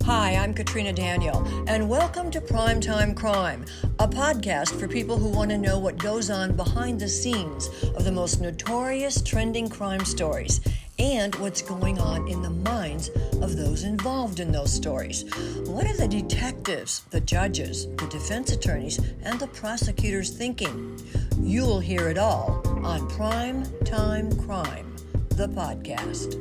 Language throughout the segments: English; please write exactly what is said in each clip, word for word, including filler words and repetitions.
Hi, I'm Katrina Daniel, and welcome to Primetime Crime, a podcast for people who want to know what goes on behind the scenes of the most notorious trending crime stories and what's going on in the minds of those involved in those stories. What are the detectives, the judges, the defense attorneys, and the prosecutors thinking? You'll hear it all on Primetime Crime, the podcast.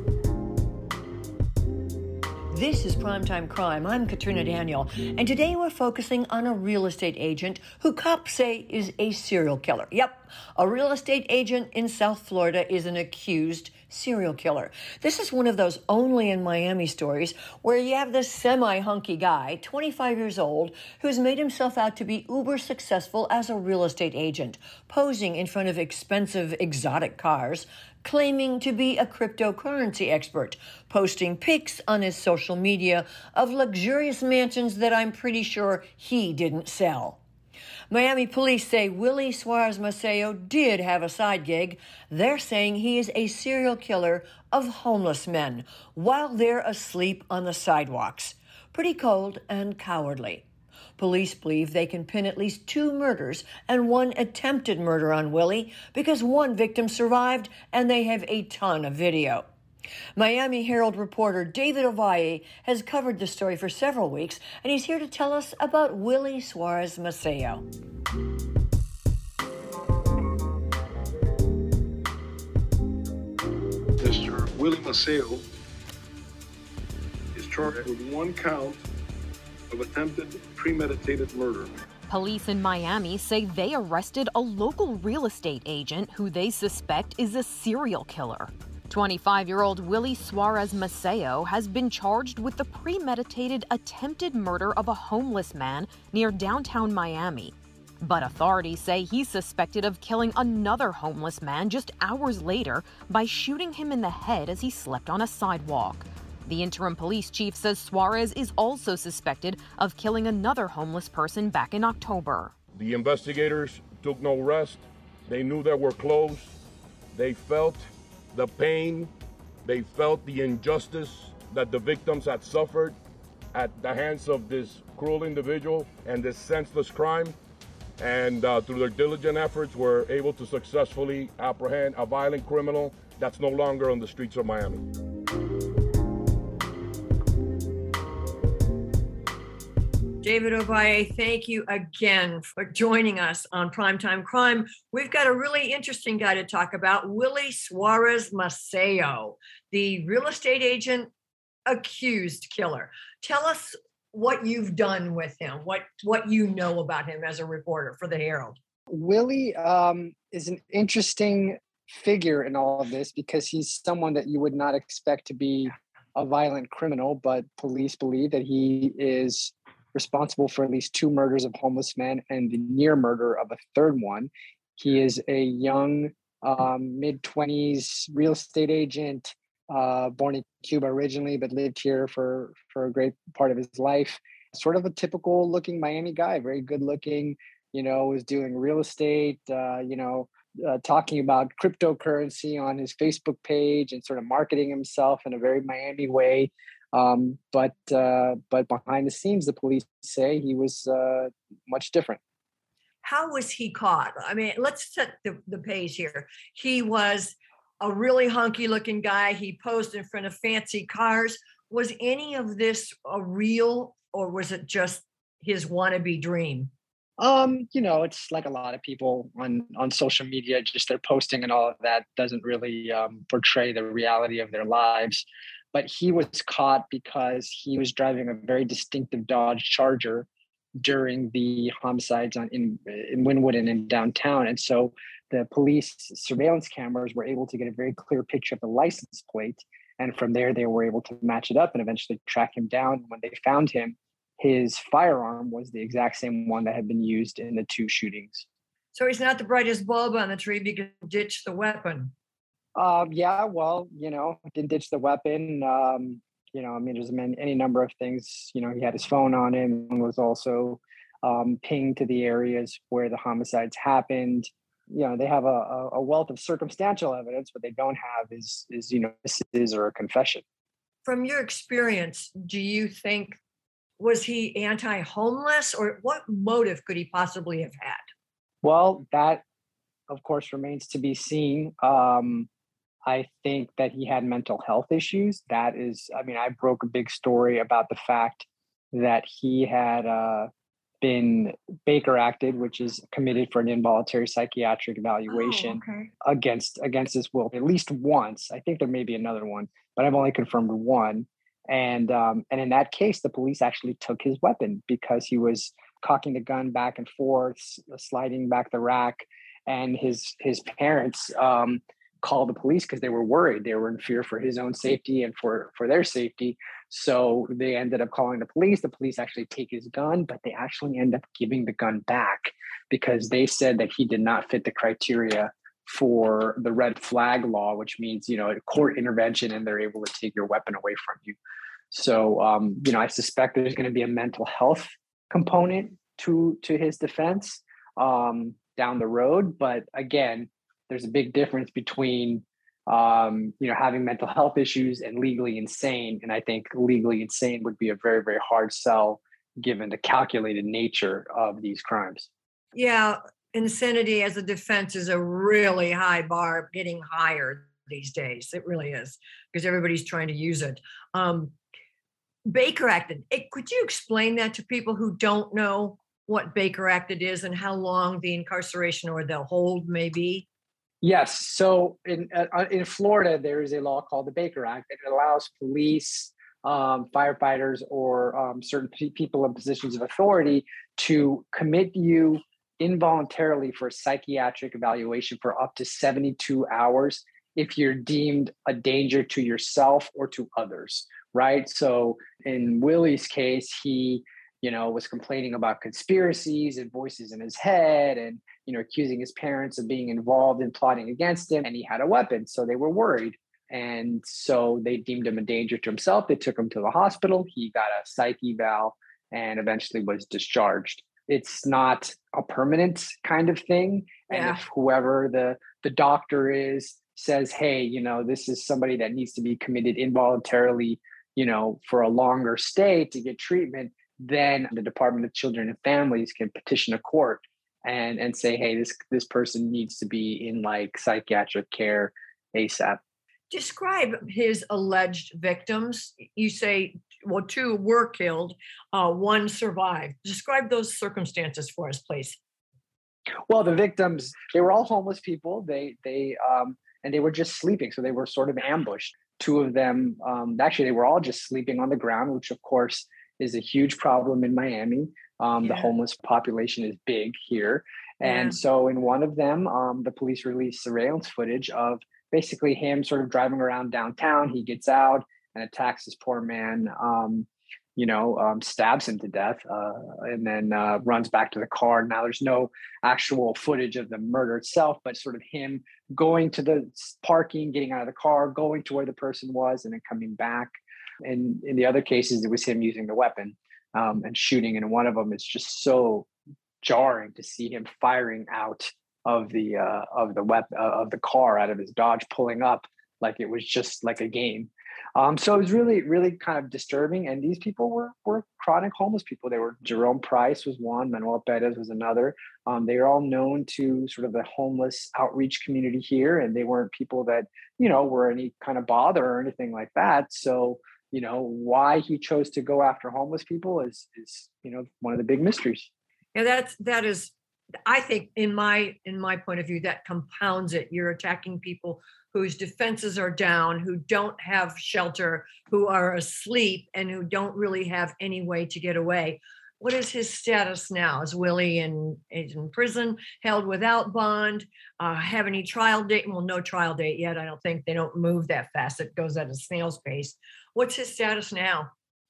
This is Primetime Crime. I'm Katrina Daniel, and today we're focusing on a real estate agent who cops say is a serial killer. Yep, a real estate agent in South Florida is an accused serial killer. This is one of those only in Miami stories where you have this semi-hunky guy, twenty-five years old, who's made himself out to be uber successful as a real estate agent, posing in front of expensive exotic cars, claiming to be a cryptocurrency expert, posting pics on his social media of luxurious mansions that I'm pretty sure he didn't sell. Miami police say Willie Suarez Maceo did have a side gig. They're saying he is a serial killer of homeless men while they're asleep on the sidewalks. Pretty cold and cowardly. Police believe they can pin at least two murders and one attempted murder on Willie because one victim survived and they have a ton of video. Miami Herald reporter David Ovalle has covered the story for several weeks, and he's here to tell us about Willie Suarez Maceo. Mister Willie Maceo is charged with one count of attempted premeditated murder. Police in Miami say they arrested a local real estate agent who they suspect is a serial killer. twenty-five-year-old Willie Suarez Maceo has been charged with the premeditated attempted murder of a homeless man near downtown Miami. But authorities say he's suspected of killing another homeless man just hours later by shooting him in the head as he slept on a sidewalk. The interim police chief says Suarez is also suspected of killing another homeless person back in October. The investigators took no rest. They knew they were close. They felt the pain, they felt the injustice that the victims had suffered at the hands of this cruel individual and this senseless crime. And uh, through their diligent efforts, were able to successfully apprehend a violent criminal that's no longer on the streets of Miami. David Ovalle, thank you again for joining us on Primetime Crime. We've got a really interesting guy to talk about, Willie Suarez Maceo, the real estate agent accused killer. Tell us what you've done with him, what, what you know about him as a reporter for the Herald. Willie um, is an interesting figure in all of this because he's someone that you would not expect to be a violent criminal, but police believe that he is responsible for at least two murders of homeless men and the near murder of a third one. He is a young, um, mid-twenties real estate agent, uh, born in Cuba originally, but lived here for, for a great part of his life. Sort of a typical looking Miami guy, very good looking, you know, was doing real estate, uh, you know, uh, talking about cryptocurrency on his Facebook page and sort of marketing himself in a very Miami way. Um, but uh, but behind the scenes, the police say he was uh, much different. How was he caught? I mean, let's set the, the page here. He was a really hunky looking guy. He posed in front of fancy cars. Was any of this a real, or was it just his wannabe dream? Um, you know, it's like a lot of people on, on social media, just their posting and all of that doesn't really um, portray the reality of their lives. But he was caught because he was driving a very distinctive Dodge Charger during the homicides on, in, in Wynwood and in downtown. And so the police surveillance cameras were able to get a very clear picture of the license plate. And from there, they were able to match it up and eventually track him down. When they found him, his firearm was the exact same one that had been used in the two shootings. So he's not the brightest bulb on the tree because he ditched the weapon. Um, yeah, well, you know, didn't ditch the weapon. Um, you know, I mean, there's any number of things. You know, he had his phone on him and was also um, pinged to the areas where the homicides happened. You know, they have a, a wealth of circumstantial evidence. What they don't have is, is you know, witnesses or a confession. From your experience, do you think Was he anti-homeless, or what motive could he possibly have had? Well, that of course remains to be seen. Um, I think that he had mental health issues. That is, I mean, I broke a big story about the fact that he had uh, been Baker acted, which is committed for an involuntary psychiatric Oh, evaluation okay. against against his will at least once. I think there may be another one, but I've only confirmed one. And um, and in that case, the police actually took his weapon because he was cocking the gun back and forth, s- sliding back the rack, and his his parents um, called the police because they were worried. They were in fear for his own safety and for for their safety. So they ended up calling the police. The police actually take his gun, but they actually end up giving the gun back because they said that he did not fit the criteria for the red flag law, which means, you know, a court intervention and they're able to take your weapon away from you. So, um, you know, I suspect there's going to be a mental health component to to his defense um, down the road. But again, there's a big difference between um, you know, having mental health issues and legally insane. And I think legally insane would be a very, very hard sell given the calculated nature of these crimes. Yeah, insanity as a defense is a really high bar, getting higher these days. It really is because everybody's trying to use it. Um, Baker acted. eh, Could you explain that to people who don't know what Baker acted is and how long the incarceration or the hold may be? Yes. So in uh, uh, in Florida, there is a law called the Baker Act that allows police, um, firefighters, or um, certain pe- people in positions of authority to commit you involuntarily for a psychiatric evaluation for up to seventy-two hours if you're deemed a danger to yourself or to others. Right. So in Willie's case, he, you know, was complaining about conspiracies and voices in his head and, you know, accusing his parents of being involved in plotting against him. And he had a weapon. So they were worried. And so they deemed him a danger to himself. They took him to the hospital. He got a psych eval and eventually was discharged. It's not a permanent kind of thing. And Yeah. if whoever the, the doctor is says, hey, you know, this is somebody that needs to be committed involuntarily, you know, for a longer stay to get treatment, then the Department of Children and Families can petition a court and and say, hey, this this person needs to be in like psychiatric care ASAP. Describe his alleged victims. You say, well, two were killed, uh, one survived. Describe those circumstances for us, please. Well, the victims, they were all homeless people. They they um and they were just sleeping, so they were sort of ambushed. Two of them, um, actually, they were all just sleeping on the ground, which of course is a huge problem in Miami. Um, the Yeah. homeless population is big here, Yeah. and so in one of them, um, the police released surveillance footage of basically him sort of driving around downtown. He gets out and attacks this poor man. Um, you know, um, stabs him to death, uh, and then uh, runs back to the car. Now, there's no actual footage of the murder itself, but sort of him going to the parking, getting out of the car, going to where the person was, and then coming back. And in the other cases, it was him using the weapon um, and shooting. And one of them is just so jarring to see him firing out of the uh, of the weapon uh, of the car out of his Dodge, pulling up like it was just like a game. Um, so it was really, really kind of disturbing. And these people were were chronic homeless people. They were Jerome Price was one, Manuel Perez was another. Um, they are all known to sort of the homeless outreach community here, and they weren't people that you know were any kind of bother or anything like that. So you know why he chose to go after homeless people is is you know one of the big mysteries. Yeah, that's that is I think in my in my point of view, that compounds it. You're attacking people whose defenses are down, who don't have shelter, who are asleep, and who don't really have any way to get away. What is his status now? Is Willie in is in prison, held without bond? Uh, have any trial date? Well, no trial date yet. I don't think they don't move that fast. It goes at a snail's pace. What's his status now?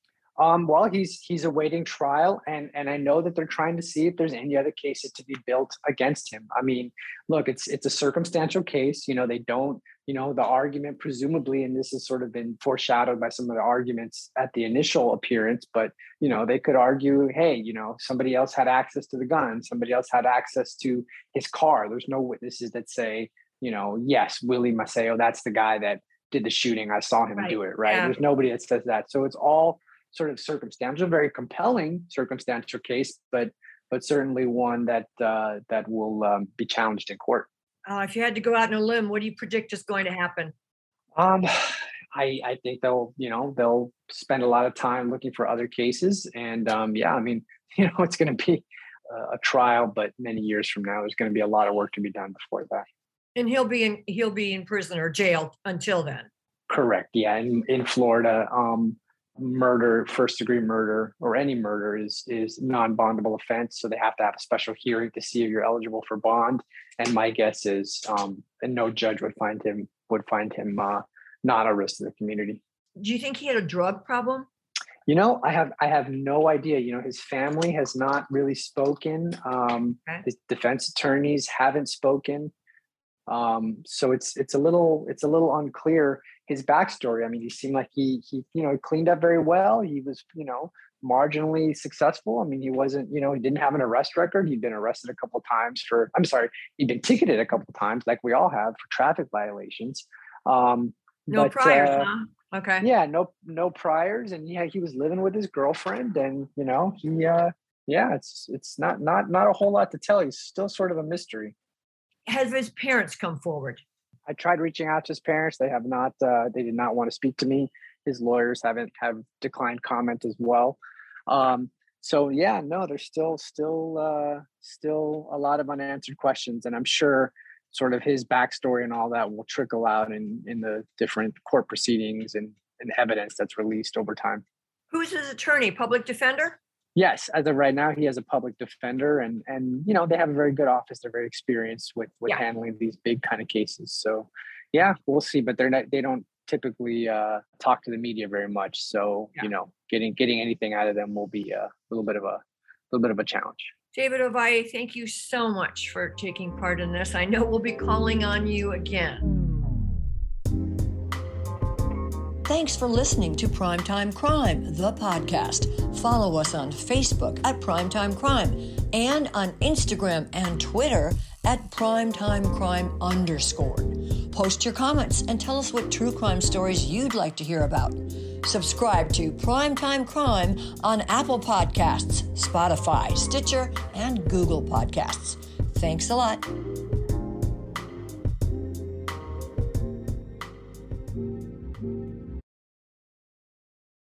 Um, well, he's he's awaiting trial, and and I know that they're trying to see if there's any other cases to be built against him. I mean, look, it's it's a circumstantial case. You know, they don't. You know, the argument presumably, and this has sort of been foreshadowed by some of the arguments at the initial appearance. But you know, they could argue, hey, you know, somebody else had access to the gun, somebody else had access to his car. There's no witnesses that say, you know, yes, Willie Maceo, that's the guy that did the shooting. I saw him Right. do it. Right. Yeah. There's nobody that says that. So it's all sort of circumstantial, very compelling circumstantial case, but but certainly one that uh, that will um, be challenged in court. Uh, if you had to go out on a limb, what do you predict is going to happen? Um, I I think they'll you know they'll spend a lot of time looking for other cases, and um, yeah, I mean you know it's going to be a, a trial, but many years from now, there's going to be a lot of work to be done before that. And he'll be in he'll be in prison or jail until then. Correct. Yeah, in in Florida, um, murder, first degree murder, or any murder is is non-bondable offense. So they have to have a special hearing to see if you're eligible for bond. And my guess is, um, and no judge would find him would find him uh, not a risk to the community. Do you think he had a drug problem? You know, I have I have no idea. You know, his family has not really spoken. Um, okay. His defense attorneys haven't spoken. Um, so it's it's a little it's a little unclear his backstory. I mean, he seemed like he he you know cleaned up very well. He was you know marginally successful. I mean, he wasn't you know he didn't have an arrest record. He'd been arrested a couple of times for I'm sorry, he'd been ticketed a couple of times, like we all have, for traffic violations. Um, no but, priors, uh, huh? Okay. Yeah, no no priors, and yeah, he was living with his girlfriend, and you know he uh, yeah, it's it's not not not a whole lot to tell. He's still sort of a mystery. Have his parents come forward? I tried reaching out to his parents. They have not. Uh, they did not want to speak to me. His lawyers haven't have declined comment as well. Um, so yeah, no, there's still still uh, still a lot of unanswered questions, and I'm sure sort of his backstory and all that will trickle out in in the different court proceedings and, and evidence that's released over time. Who's his attorney? Public defender? Yes, as of right now, he has a public defender, and and you know they have a very good office. They're very experienced with with yeah. handling these big kind of cases. So, yeah, we'll see. But they're not. They don't typically uh, talk to the media very much. So yeah. you know, getting getting anything out of them will be a little bit of a little bit of a challenge. David Ovalle, thank you so much for taking part in this. I know we'll be calling on you again. Thanks for listening to Primetime Crime, the podcast. Follow us on Facebook at Primetime Crime and on Instagram and Twitter at Primetime Crime underscore. Post your comments and tell us what true crime stories you'd like to hear about. Subscribe to Primetime Crime on Apple Podcasts, Spotify, Stitcher, and Google Podcasts. Thanks a lot.